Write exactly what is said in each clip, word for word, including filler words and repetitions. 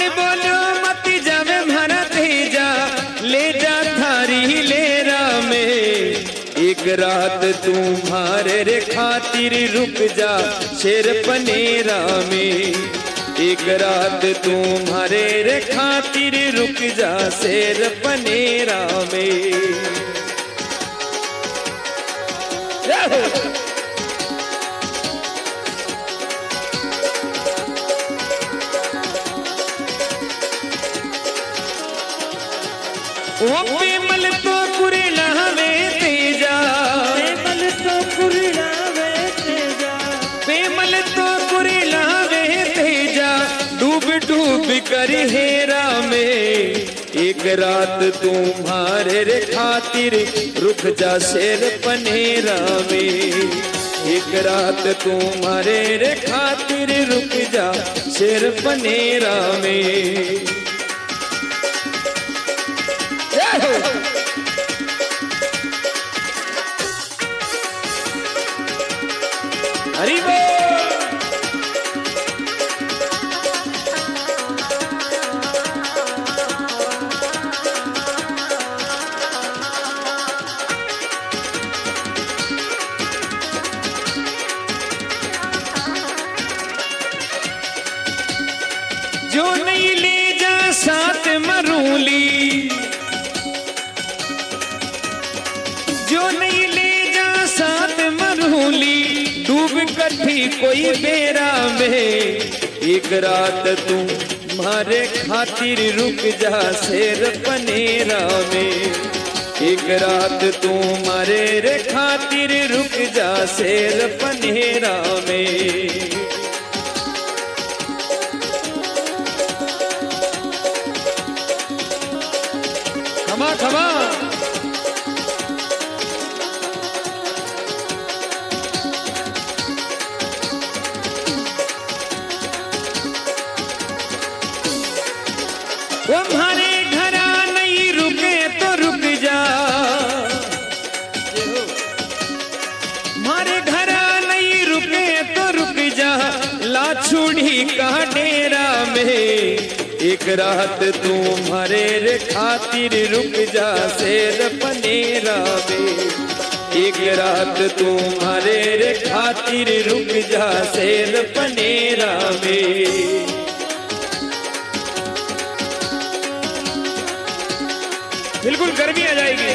अण बोलो मत जावे मारा तेजा ले जा थारी लेरा में। एक रात तुम्हारे रे खातिर रुक जा शेर पनेरा में। एक रात तुम्हारे रे खातिर रुक जा शेर पनेरा में। वो पेमल तो कुरलावे तेजा, पेमल तो कुरलावे तेजा, पेमल तो कुरलावे तेजा डूब डूब कर हेरा में। एक रात तुम्हारे रे खातिर रुक जा शेर पनेरा में। एक रात तुम्हारे रे खातिर रुक जा शेर पनेरा में। हरि बोल। जो नहीं ले जा साथ मरूली, जो नहीं ले जा साथ मरूली डूब कठी कोई बेरा में। एक रात तुम्हारे खातिर रुक जा शेर पनेरा में। एक रात तुम्हारे रे खातिर रुक जा शेर पनेरा में। खमा खमा वो हमारे घरा नहीं रुके तो रुक जा, हमारे घरा नहीं रुके तो रुक जा लाछुड़ी का डेरा में। एक रात तुम्हारे रे खातिर रुक जा शेर पनेरा में। एक रात तुम्हारे रे खातिर रुक जा शेर पनेरा में। बिल्कुल गर्मी आ जाएगी।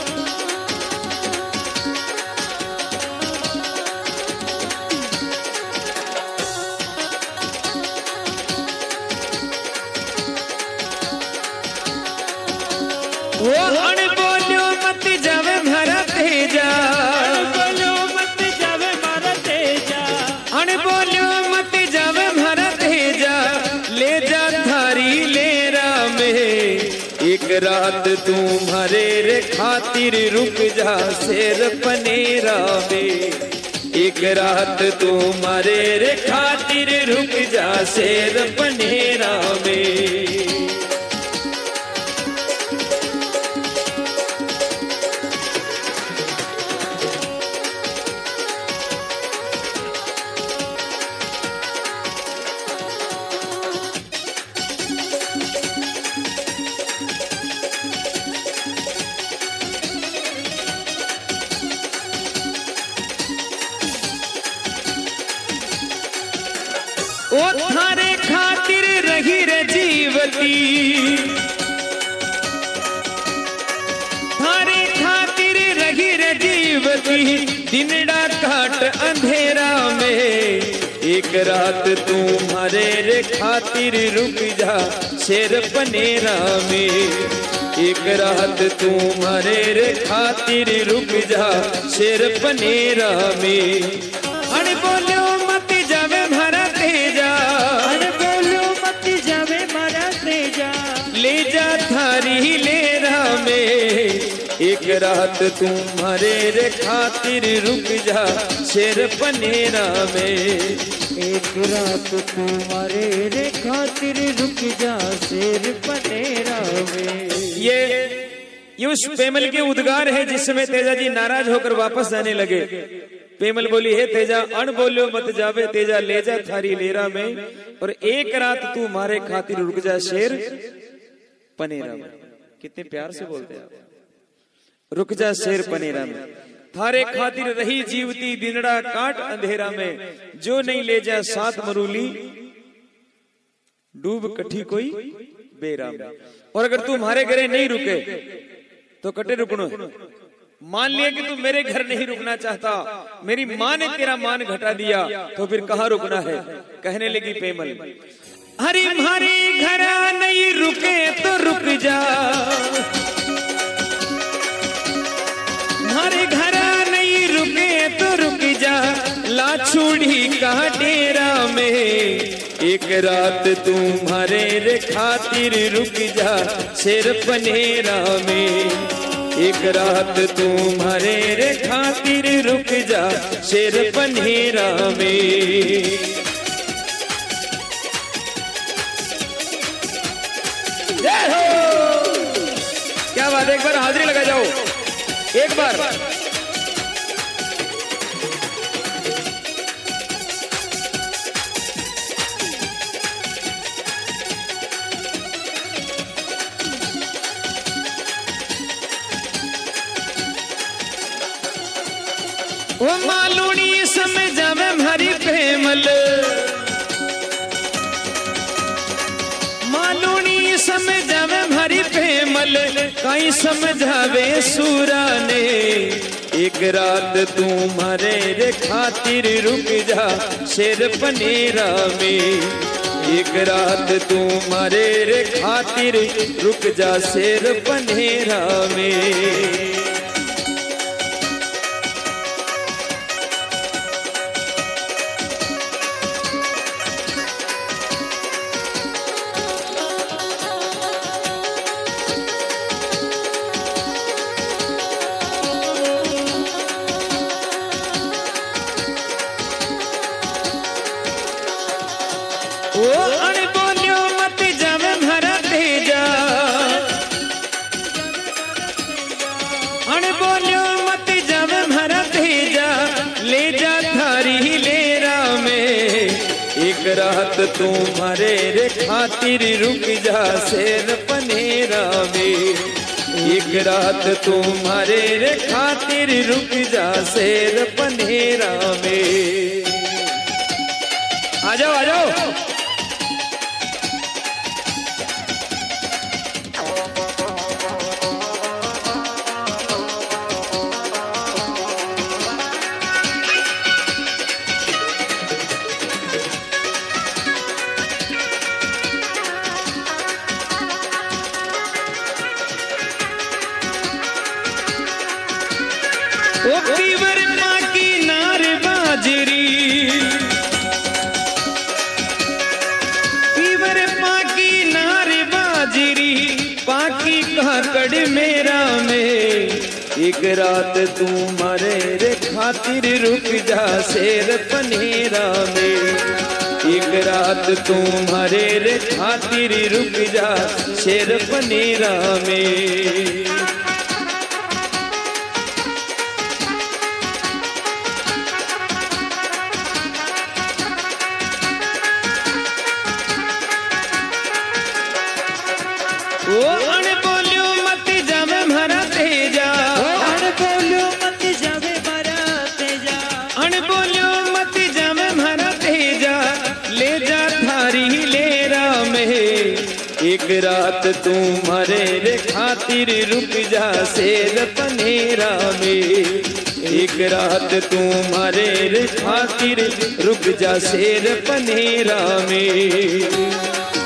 वो अण बोलो मत जावे मारा तेजा, अण बोलो मत जावे मारा तेजा, अण बोलो मत जावे मारा तेजा ले जा थारी लेरा में। एक रात तुम्हारे रे खातिर रुक जा शेर पनेरा में। एक रात तुम्हारे रे खातिर रुक जा शेर पनेरा में। ओ थारे खातिर रही रे जीवती, थारे खातिर रही रे जीवती दिनड़ा काट अंधेरा में। एक रात तुम्हारे रे खातिर रुक जा शेर पनेरा में। एक रात तुम्हारे रे खातिर रुक जा शेर पनेरा में। अण बोलो मत जावे मारा तेजा, अण बोलो मत जावे मारा तेजा ले जा थारी लेरा में। एक रात तुम्हारे रे खातिर रुक जा शेर पनेरा में। एक रात तुम्हारे रे खातिर रुक जा शेर पनेरा में। ये ये उस पेमल के उद्गार है जिसमें तेजा जी नाराज होकर वापस जाने लगे। पेमल बोली हे तेजा अण बोलियो मत जावे तेजा ले जा थारी लेरा में, और एक रात तू मारे खातिर रुक जा शेर पनेरा में। कितने प्यार से बोलते हैं आप, रुक जा शेर पनेरा में, थारे खातिर रही जीवती दिनड़ा काट अंधेरा में, जो नहीं ले जा सात मरूली डूब कठी कोई बेरा में। और अगर तू हमारे घरे नहीं रुके तो कटे रुकनो। मान लिया कि तू मेरे घर नहीं रुकना चाहता, मेरी माँ ने तेरा मान घटा दिया, तो फिर कहाँ रुकना है। कहने लगी पेमल हरी मारी घर नहीं रुके तो रुक जा, हमारे घर नहीं रुके तो रुक जा, लाछुड़ी का डेरा में एक रात तुम्हारे रे खातिर रुक जा शेर पनेरा में, एक रात तुम्हारे रे खातिर रुक जा शेर पनेरा में। जय हो, क्या बात, एक बार हाजिरी लगा जाओ, एक बार। वो मालूनी समझावे हरी पेमल, मालूनी समझावे हरी पेमल, कहीं समझावे सूरा ने, एक रात तुम्हारे रे खातिर रुक जा शेर पनेरा में, एक रात तुम्हारे रे खातिर रुक जा शेर पनेरा में। ओ अण बोलियो मत जावे भरा तेजा, अण बोलियो मत जावे भरा तेजा, ले जा थारी लेरा में, एक रात तुम्हारे रे खातिर रुक जा शेर पनेरा में, एक रात तुम्हारे रे खातिर रुक जा शेर पनेरा में। आ जाओ आ जाओ। ओ पीवर माँ की नार बाजरी, पीवर माँ की नार बाजरी, पाकी काकड़ मेरा में, एक रात तुम्हारे रे खातिर रुक जा शेर पनेरा में, एक रात तुम्हारे रे खातिर रुक जा शेर पनेरा में। ओ अण बोलियो मत जावे भरा तेजा, अण बोलियो मत जावे भरा तेजा, अण बोलियो मत जावे भरा तेजा, ले जा थारी लेरा में, एक रात तुम्हारे रे खातिर रुक जा शेर पनेरा में, एक रात तुम्हारे रे खातिर रुक जा शेर पनेरा में।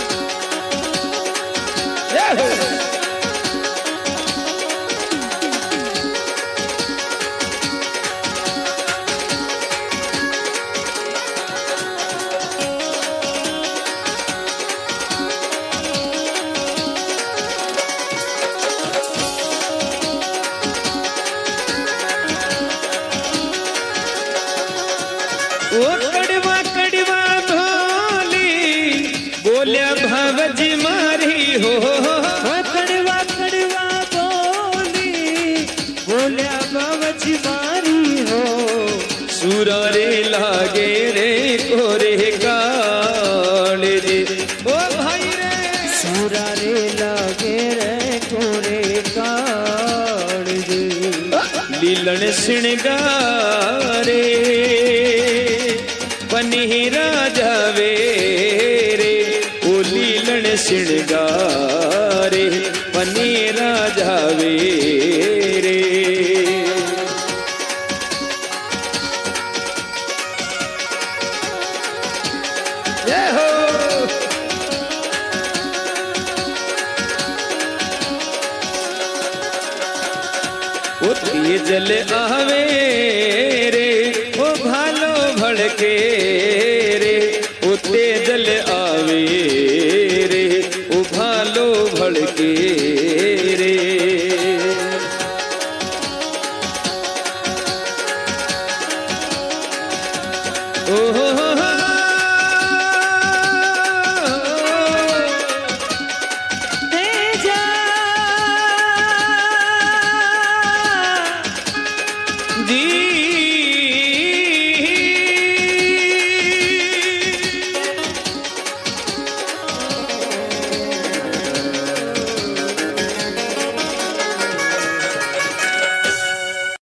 ओ कड़वा कड़वा भोली बोलिया भवज मारी हो, श्रृंगारे पनीरा जावे रे ओ लीलन श्रृंगारे पनीरा जावे रे। जय हो उठी जल आवे रे ओ भालो भड़के